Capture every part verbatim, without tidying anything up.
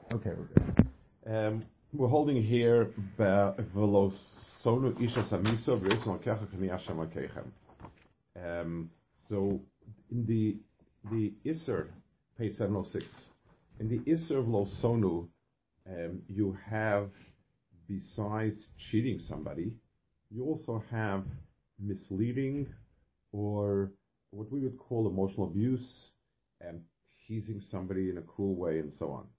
Okay, we're good. Um, we're holding here Velo Sonu Isha Samiso V'Ritzon Kecha K'ni Hashem Akechem. Um, so in the the Isser, page seven oh six, in the Isser of Lo Sonu, um, you have, besides cheating somebody, you also have misleading or what we would call emotional abuse and teasing somebody in a cruel way and so on.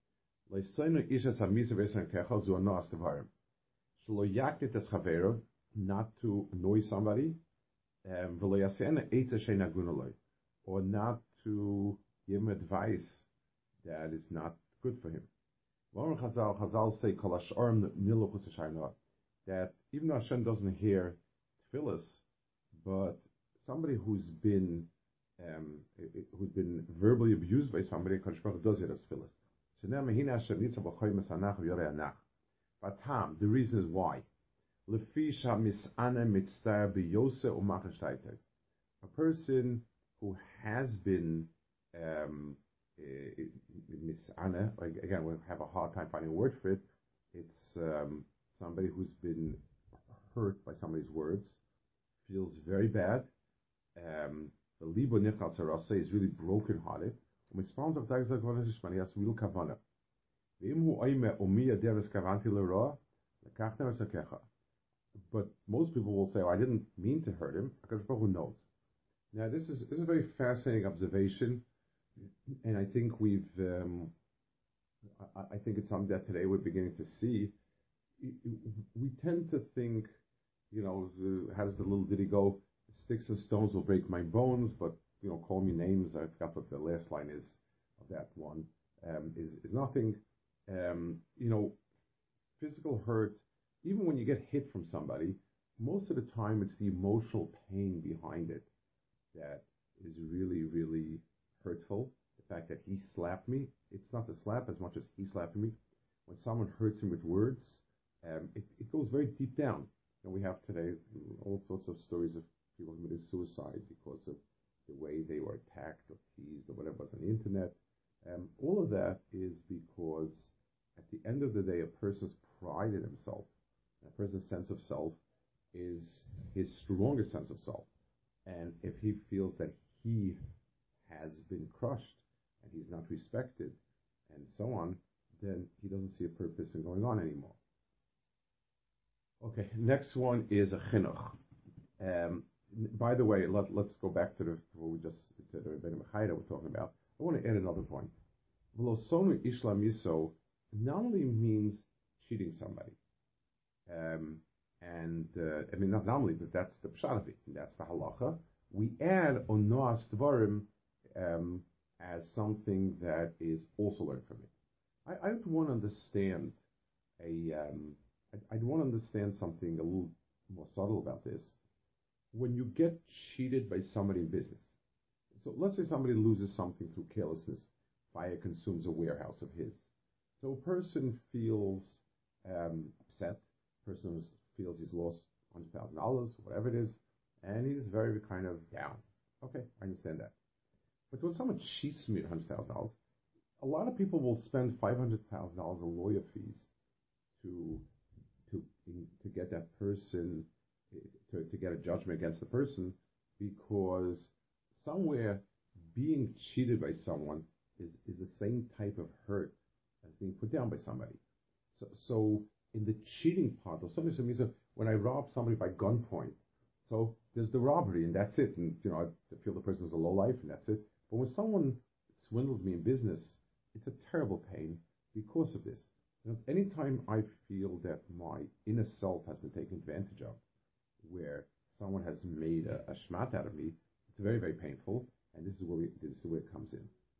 Not to annoy somebody, um, or not to give him advice that is not good for him. Chazal say that even though Hashem doesn't hear tefillas, but somebody who's been um, who's been verbally abused by somebody, Kadosh Baruch Hu does hear tefillas. But Tom, the reason is why. A person who has been um, misana, again, we have a hard time finding a word for it. It's um, somebody who's been hurt by somebody's words, feels very bad. Um, the libo nichal tzaraseh is really broken-hearted. He has real kavanah. But most people will say, oh, I didn't mean to hurt him. HaKadosh Baruch Hu knows. Now, this is, this is a very fascinating observation, and I think we've, um, I, I think it's something that today we're beginning to see. We tend to think, you know, how does the little ditty go? Sticks and stones will break my bones, but, you know, call me names. I forgot what the last line is of that one, um, is, is nothing. Um, you know, physical hurt, even when you get hit from somebody, most of the time it's the emotional pain behind it that is really, really hurtful. The fact that he slapped me, it's not the slap as much as he slapped me. When someone hurts him with words, um, it, it goes very deep down. And we have today all sorts of stories of people committing suicide because of the way they were attacked or teased or whatever was on the internet. Um, all of that is because at the end of the day, a person's pride in himself, a person's sense of self, is his strongest sense of self. And if he feels that he has been crushed and he's not respected and so on, then he doesn't see a purpose in going on anymore. Okay, next one is a chinuch. Um, by the way, let, let's go back to, the, to what we just said, the Rebbeinu Bechayda we're talking about. I want to add another point. V'losonu ishla miso not only means cheating somebody, um, and uh, I mean not normally, but that's the pshat of it, that's the halacha. We add onoas dvarim um, as something that is also learned from it. I, I would want to understand a. Um, I'd, I'd want to understand something a little more subtle about this. When you get cheated by somebody in business, so let's say somebody loses something through carelessness, fire consumes a warehouse of his. So a person feels um, upset, a person feels he's lost one hundred thousand dollars, whatever it is, and he's very kind of down. Okay, I understand that. But when someone cheats me one hundred thousand dollars, a lot of people will spend five hundred thousand dollars in lawyer fees to to to get that person, to, to get a judgment against the person, because somewhere being cheated by someone is, is the same type of hurt as being put down by somebody. So, so in the cheating part, or something means when I rob somebody by gunpoint, so there's the robbery and that's it, and you know I feel the person's a low life and that's it. But when someone swindles me in business, it's a terrible pain because of this. Because anytime I feel that my inner self has been taken advantage of, where someone has made a, a shmat out of me, it's very, very painful, and this is where we, this is where it comes in.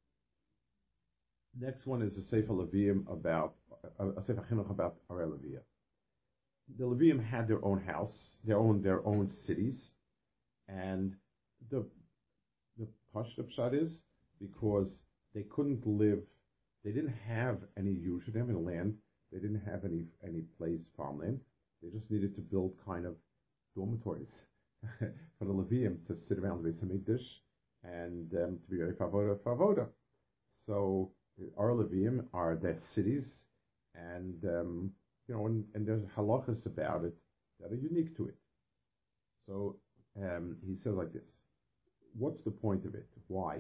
Next one is a Sefer Levium about a, a Sefer Chinuch about Arei Leviah. The Levium had their own house, their own their own cities, and the the Pashto Pshat is because they couldn't live, they didn't have any use, they didn't have any land, they didn't have any any place farmland. They just needed to build kind of dormitories for the Levium to sit around the Beis Hamikdash and um, to be very favoda favoda. So Our Levium are their cities, and um, you know, and, and there's halachas about it that are unique to it. So um, he says like this: what's the point of it? Why?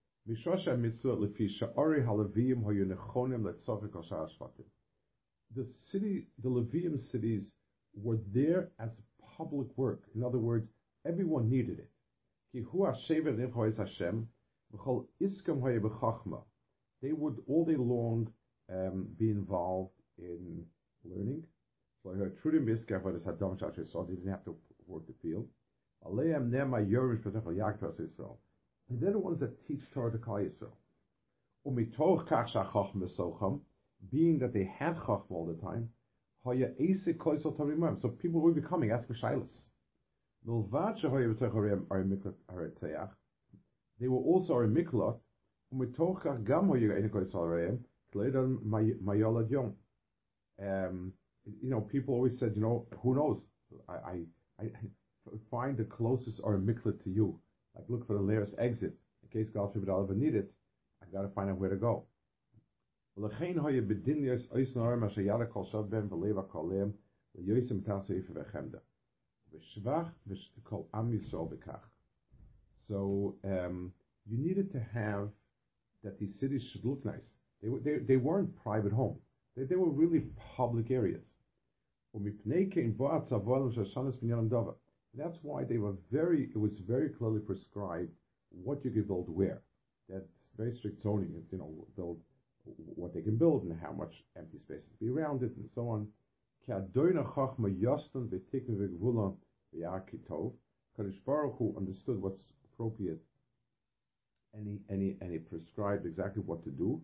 The city, the Levium cities, were there as public work. In other words, everyone needed it. They would all day long um, be involved in learning. So I heard Trudim Biska for this Hadam Shach, so they didn't have to work the field. And they're the ones that teach Torah to Klal Yisrael. Being that they had Chachma all the time, so people were becoming asking Shilas. They were also a Miklot, um, you know, people always said, you know, who knows? I, I, I find the closest or Miklat to you. Like, look for the nearest exit. In case God forbid I'll ever need it, I've got to find out where to go. So um, you needed to have that these cities should look nice. They, they, they weren't private homes. They, they were really public areas. That's why they were very, it was very clearly prescribed what you could build where. That's very strict zoning, you know, build what they can build and how much empty spaces be around it and so on. Kadosh Baruch Hu understood what's appropriate, and he, and he, and he prescribed exactly what to do.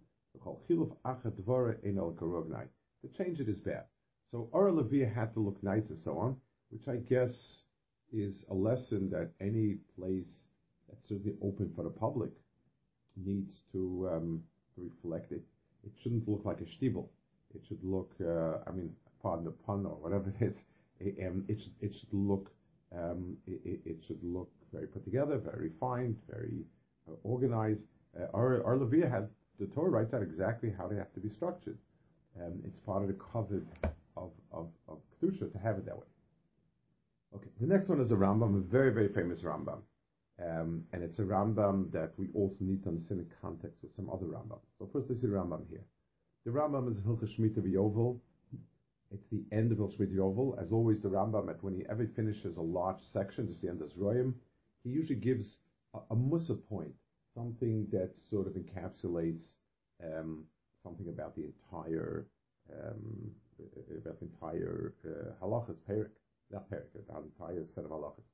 To change it is bad. So Or Leviah had to look nice and so on, which I guess is a lesson that any place that's certainly open for the public needs to, um, to reflect it. It shouldn't look like a shtibel. It should look, uh, I mean, pardon the pun or whatever it is. It, um, it, should, it should look, um, it, it should look very put together, very refined, very uh, organized. Uh, our, our Leviah had, the Torah writes out exactly how they have to be structured. Um, it's part of the covet of, of, of Kedusha to have it that way. Okay, the next one is a Rambam, a very, very famous Rambam. Um, and it's a Rambam that we also need to understand in context with some other Rambam. So first, this is the Rambam here. The Rambam is Hilchos Shemitah V'Yovel. It's the end of Hilchos Shemitah V'Yovel. As always, the Rambam, at when he ever finishes a large section, just the end of Zroyim, he usually gives a, a Musa point, something that sort of encapsulates um, something about the entire um, about the entire uh, halachas, perik, not perik, the entire set of halachas.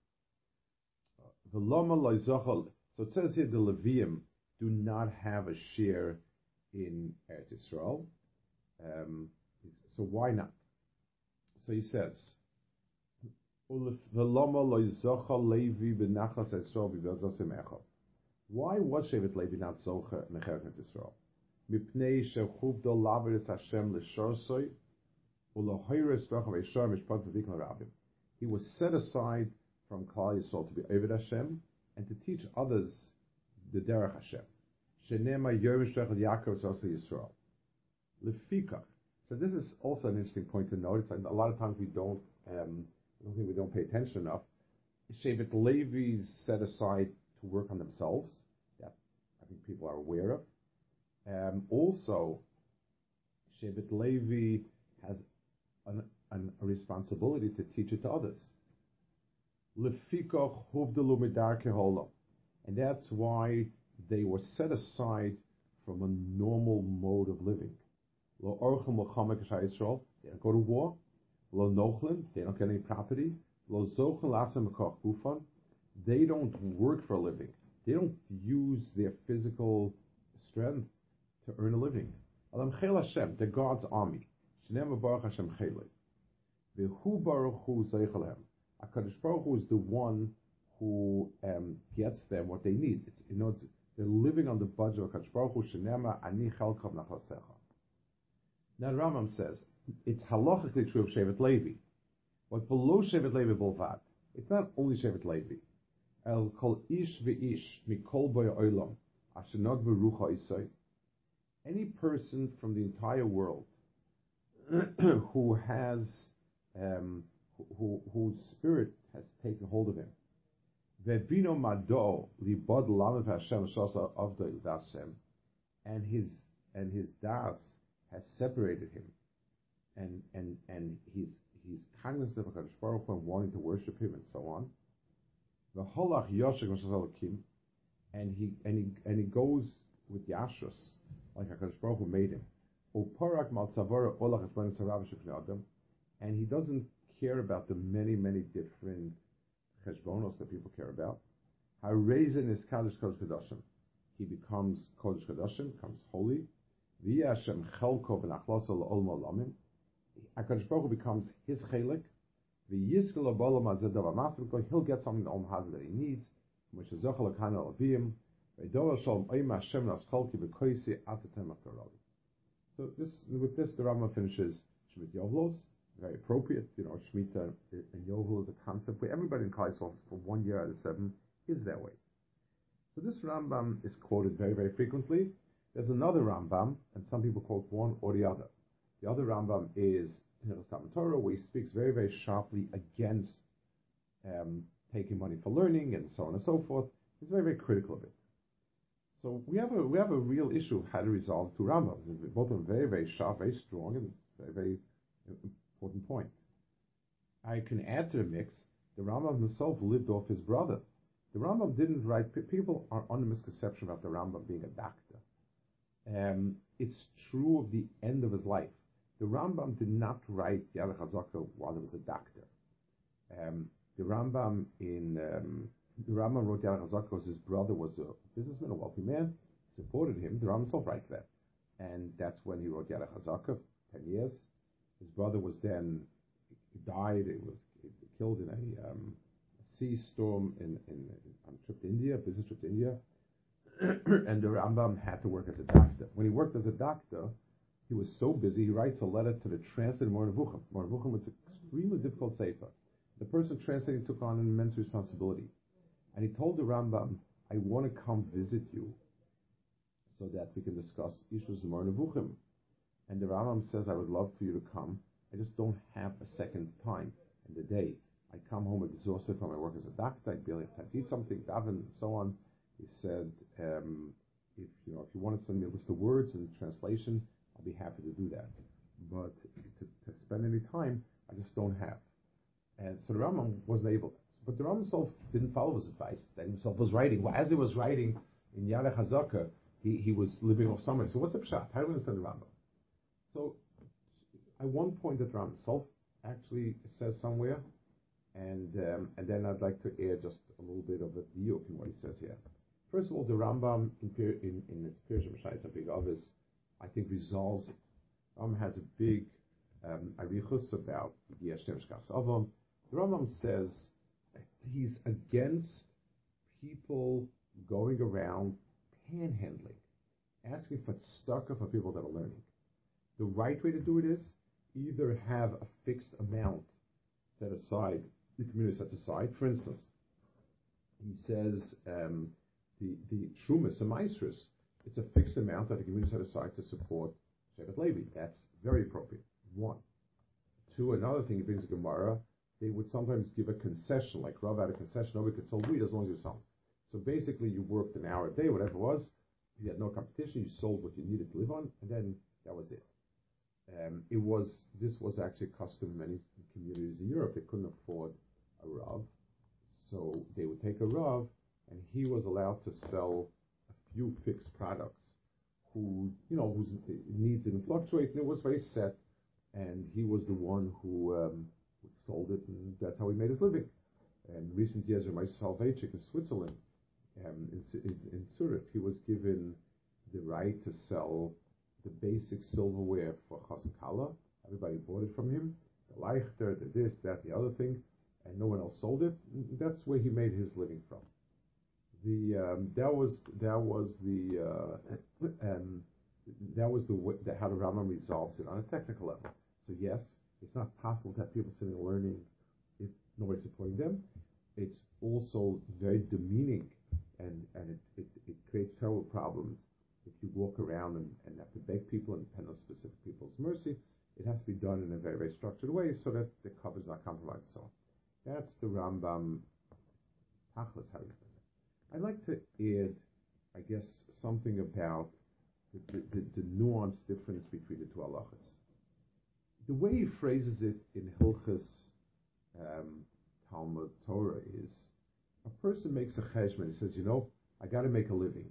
So it says here the Levium do not have a share in Eretz Yisrael. Um, so why not? So he says, why was Shevet Levi not Zocha Mecheret Yisrael? Mipnei shechuv do laveris Hashem l'shorsoi u'lohoyres rochav Yishar mishpat v'dikon rabim. He was set aside from Klal Yisrael to be Oved Hashem and to teach others the Derech Hashem. Shenema Yorish Rechad Yaakov Zosa Yisrael. Lefikach. So this is also an interesting point to note. It's, a lot of times we don't, um, I don't think we don't pay attention enough. Shevet Levi set aside to work on themselves. That I think people are aware of. Um, also, Shevet Levi has an, an, a responsibility to teach it to others. Lefikoch huvdelu midarke holam, and that's why they were set aside from a normal mode of living. Lo orchem l'chamek Yisrael, they don't go to war. Lo nochlin, they don't get any property. Lo zochen latzem mekoch gufan, they don't work for a living. They don't use their physical strength to earn a living. Alam chel Hashem, they're God's army. Shneim baruch Hashem chelei. V'hu baruch hu zeichelhem. HaKadosh Baruch Hu is the one who um, gets them what they need. It's, you know, it's, they're living on the budget of HaKadosh Baruch Hu. Shenema ani chelkam nachlasecha. Now the Rambam says it's halachically true of Shevet Levi, but below Shevet Levi bolvad, it's not only Shevet Levi. El kol ish ve'ish mikol boy olam asher not berucha isay. any person from the entire world who has, um, who, whose spirit has taken hold of him, Vevino Mado libod lamed Hashem shasa avdol dashem, and his and his das has separated him, and and and he's he's cognizant of HaKadosh Baruch Hu and wanting to worship him and so on. V'holach yoshek mashasalakim, and he and he and he goes with Yashrus like HaKadosh Baruch Hu made him. Uparak maltzavara olach etman sarav shekli adam, and he doesn't care about the many many different cheshbonos that people care about. Harezen is Kadosh Kodesh Kodashim. He becomes Kodesh Kodashim, becomes holy. V'yeh Hashem chelko v'nachlaso l'ol mo'lamim. HaKadosh Baruch Hu becomes his chelik. V'yizkel l'bolam hazeh davar masim. He'll get something that Om Hazeh that he needs. Moshe zochel l'kana l'aviyim. V'yidova shalom oim Hashem nascholki v'koisi atatem aktorali. So this, with this, the Rambam finishes Shemitah Yovlos. Very appropriate, you know, Shemitah and Yovel is a concept where everybody in Klal Yisrael for one year out of seven is that way. So this Rambam is quoted very, very frequently. There's another Rambam, and some people quote one or the other. The other Rambam is in the Talmud Torah, where he speaks very, very sharply against um, taking money for learning and so on and so forth. He's very, very critical of it. So we have a we have a real issue of how to resolve two Rambams. Both of them very, very sharp, very strong, and very, very important point. I can add to the mix, the Rambam himself lived off his brother. The Rambam didn't write, people are under misconception about the Rambam being a doctor. Um, it's true of the end of his life. The Rambam did not write Yad HaChazaka while he was a doctor. Um, the Rambam in um, the Rambam wrote Yad HaChazaka because his brother was a businessman, a wealthy man, supported him. The Rambam himself writes that. And that's when he wrote Yad HaChazaka, ten years. His brother was then died. It was killed in a, um, a sea storm in, in, on a trip to India, a business trip to India. And the Rambam had to work as a doctor. When he worked as a doctor, he was so busy. He writes a letter to the translator Moreh Nevuchim. Moreh Nevuchim was an extremely difficult sefer. The person translating took on an immense responsibility, and he told the Rambam, "I want to come visit you, so that we can discuss issues of Moreh Nevuchim." And the Rambam says, I would love for you to come. I just don't have a second time in the day. I come home exhausted from my work as a doctor. I barely have time to eat something, daven, and so on. He said, um, if you know, if you want to send me a list of words and translation, I'll be happy to do that. But to, to spend any time, I just don't have. And so the Rambam wasn't able. But the Rambam himself didn't follow his advice. That himself was writing. Well, as he was writing in Yad HaChazaka, he, he was living off somewhere. So what's the pshat? How do we understand the Rambam? So, at one point, that Rambam himself actually says somewhere, and um, and then I'd like to add just a little bit of a diuk in what he says here. First of all, the Rambam in in, in its Pirush Mishayis HaBigavos, I think, resolves it. Rambam has a big um, arichus about Yesh Temeshkachs Avam. The Rambam says he's against people going around panhandling, asking for tzedakah for people that are learning. The right way to do it is either have a fixed amount set aside, the community sets aside. For instance, he says um, the the Trumas and Maestros, it's a fixed amount that the community set aside to support Shevet Levi. That's very appropriate. One. Two, another thing he brings a Gemara, they would sometimes give a concession, like Rav had a concession, nobody could sell weed as long as you sell. So basically you worked an hour a day, whatever it was, you had no competition, you sold what you needed to live on, and then that was it. Um, it was this was actually a custom in many communities in Europe. They couldn't afford a Rav, so they would take a Rav, and he was allowed to sell a few fixed products, who you know whose needs didn't fluctuate, and it was very set. And he was the one who, um, who sold it, and that's how he made his living. And in recent years, Rabbi Soloveitchik in Switzerland, um, in, in, in Zurich, he was given the right to sell the basic silverware for Chassan Kala. Everybody bought it from him. The Leichter, the this, that, the other thing, and no one else sold it. That's where he made his living from. The um, that was that was the uh, um, that was the, way, the how the Rambam resolves it on a technical level. So yes, it's not possible to have people sitting and learning if nobody's supporting them. It's also very demeaning, and and it, it, it creates terrible problems if you walk around and, and have to beg people and depend on specific people's mercy, it has to be done in a very, very structured way so that the cover is not compromised. So that's the Rambam Tachlis, how you say it. I'd like to add, I guess, something about the, the, the, the nuanced difference between the two halachas. The way he phrases it in Hilchas um, Talmud Torah is, a person makes a cheshbon. He says, you know, I got to make a living.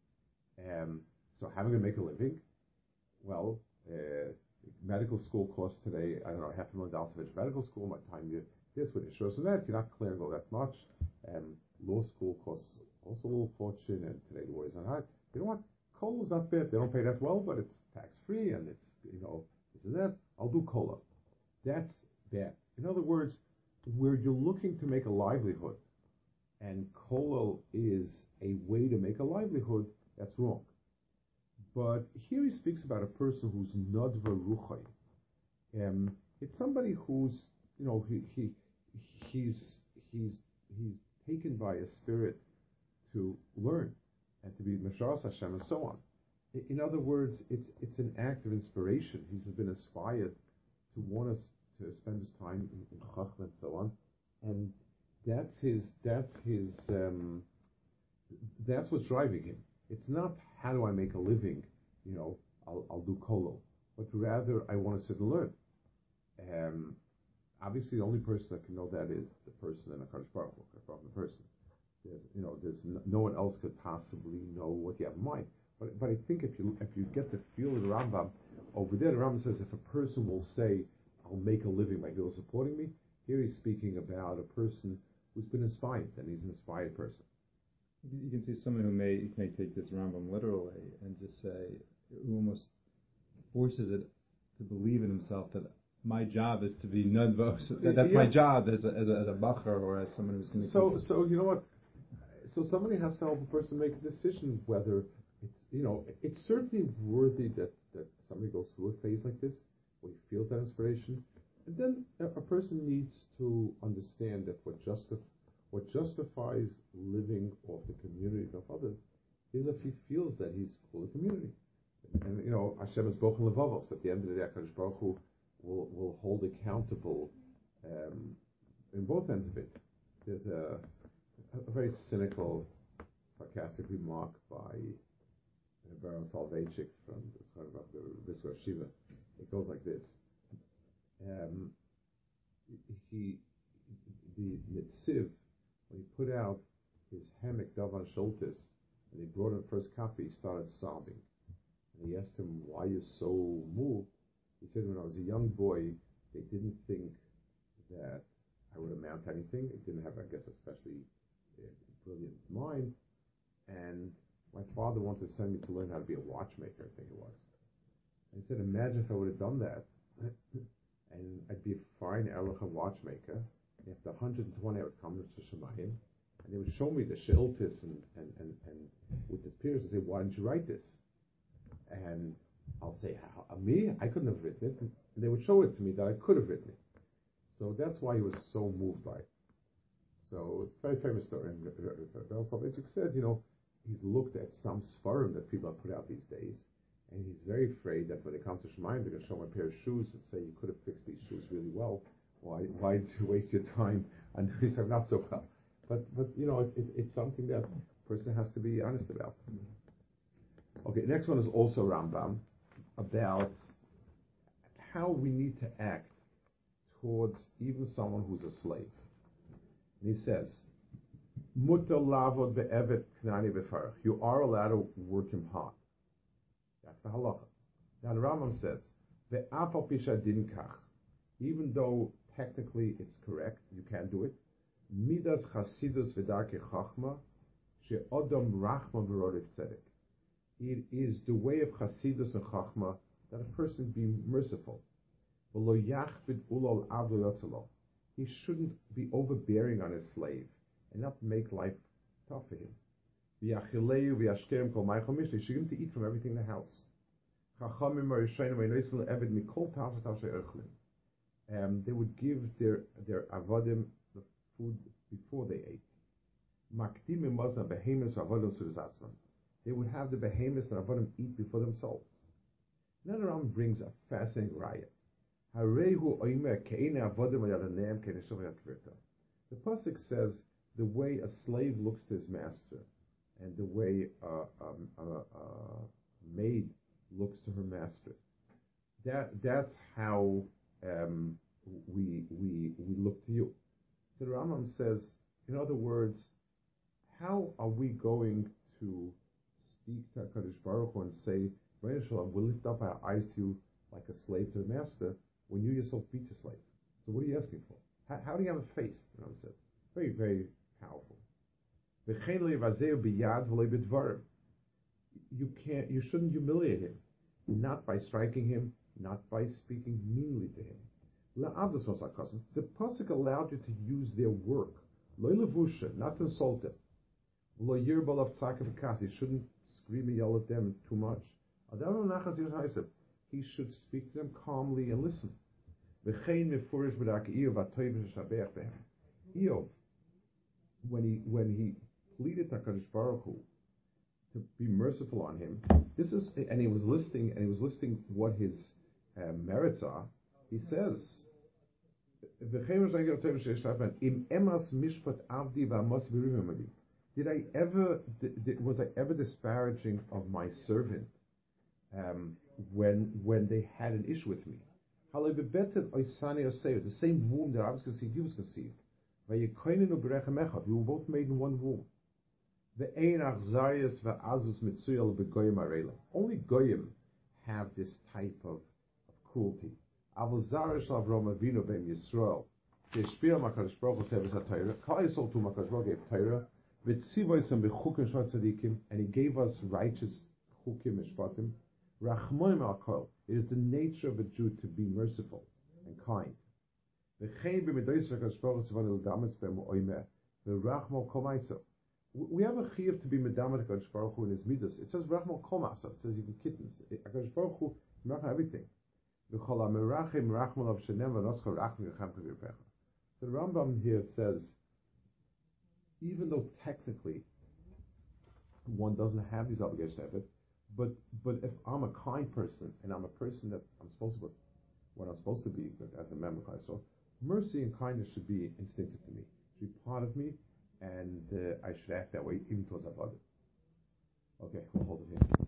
Um, so how am I going to make a living? Well, uh, medical school costs today, I don't know, half a million dollars for medical school. By the time you this with insurance and that, you're not clearing all that much. Um, law school costs also a little fortune, and today lawyers are hard. You know what? Cola is not bad. They don't pay that well, but it's tax free, and it's, you know, this and that. I'll do cola. That's bad. In other words, where you're looking to make a livelihood, and kollel is a way to make a livelihood, that's wrong. But here he speaks about a person who's nadva ruchay. Um, it's somebody who's, you know, he, he he's he's he's taken by a spirit to learn and to be Masharas Hashem and so on. In other words, it's it's an act of inspiration. He's been inspired to want us to spend his time in, in Chachma and so on, and that's his that's his um, that's what's driving him. It's not how do I make a living, you know, I'll I'll do kollel, but rather I want to sit and learn. Um, obviously, the only person that can know that is the person in a Kadosh Baruch Hu, from the person. There's, you know, there's no, no one else could possibly know what you have in mind. But but I think if you if you get the feel of the Rambam over there, the Rambam says if a person will say, "I'll make a living by people supporting me," here he's speaking about a person who's been inspired, and he's an inspired person. You can see someone who may may take this Rambam literally and just say, who almost forces it to believe in himself that my job is to be nadva. So that, that's yeah. my job as a as a, as a bacher or as someone who's going to. So so you know what? So somebody has to help a person make a decision whether it's, you know, it's certainly worthy that, that somebody goes through a phase like this where he feels that inspiration, and then a, a person needs to understand that what justif- what justifies living off the community of others is if he feels that he's full of community. And, you know, Hashem is bochen levavos. At the end of the day, HaKadosh Baruch Hu will, will hold accountable um, in both ends of it. There's a, a very cynical, sarcastic remark by Baron Soloveitchik from the Brisker Shiva. It goes like this. Um, he, the Netziv, when he put out his Hamek Davan Shultis, and he brought in the first copy, he started sobbing. And he asked him, why are you so moved? He said, when I was a young boy, they didn't think that I would amount to anything. They didn't have, I guess, especially uh, brilliant mind. And my father wanted to send me to learn how to be a watchmaker, I think it was. And he said, imagine if I would have done that, and I'd be a fine Erlich watchmaker. And after one hundred twenty, I would come to Shemayim, and they would show me the Sheiltis and, and, and, and with this peers and say, why didn't you write this? And I'll say, how, me? I couldn't have written it. And they would show it to me that I could have written it. So that's why he was so moved by it. So it's a very famous story. And Baruch Soloveitchik said, you know, he's looked at some Sfarim that people have put out these days, and he's very afraid that when they come to Shemayim, they're going to show him a pair of shoes and say, you could have fixed these shoes really well. Why why did you waste your time? And he said, not so well. But, but you know, it, it, it's something that a person has to be honest about. Okay, next one is also Rambam, about how we need to act towards even someone who's a slave. And he says, Mutar lavod be'evet knani befarach. You are allowed to work him hard. That's the halacha. Now the Rambam says, ve'afal pisha din kach. Even though technically it's correct, you can do it. Midas chasidus v'darke chachma she'odom rachma v'rodef tzedek. It is the way of chasidus and chachma that a person be merciful. V'lo yachvid ulol avlo yotzalo. He shouldn't be overbearing on his slave and not make life tough for him. V'yachileu v'yashkerem kol ma'achal mishli. He should give him to eat from everything in the house. Chachamim are yishayim v'ynoisel eved mikol tavshat tashay erchlim. Um, they would give their their avodim the food before they ate. Makdimim mazan behemes v'avodim sudazatzman. they would have the behemoths and avodim eat before themselves. Then the Rambam brings a fascinating raya. The pasuk says the way a slave looks to his master, and the way a, a, a, a maid looks to her master. That that's how um, we we we look to you. So the Rambam says, in other words, how are we going to speak to HaKadosh Baruch Hu and say, we'll lift up our eyes to you like a slave to the master, when you yourself beat a slave? So what are you asking for? How, how do you have a face? The Rambam says. Very, very powerful. You can't, you shouldn't humiliate him, not by striking him, not by speaking meanly to him. The pasuk allowed you to use their work, not to insult them. You shouldn't scream and yell at them too much. He should speak to them calmly and listen. Eov, when he when he pleaded to HaKadosh Baruch Hu to be merciful on him, this is, and he was listing and he was listing what his uh, merits are. He says, Did I ever, did, was I ever disparaging of my servant um, when when they had an issue with me? The same womb that I was conceived, he was conceived. We were both made in one womb. Only goyim have this type of, of cruelty. And he gave us righteous chukim mishpatim. Rachmoim al. It is the nature of a Jew to be merciful and kind. We have a chiyuv to be medamet HaKadosh Baruch Hu in his midas. It says rachmal komasa. It says even kittens. HaKadosh Baruch Hu is merachim everything. So the Rambam here says, even though technically one doesn't have these obligations to have it, but but if I'm a kind person and I'm a person that I'm supposed to be what I'm supposed to be as a member of Christ, so mercy and kindness should be instinctive to me, should be part of me, and uh, I should act that way even towards others. Okay, we'll hold it here.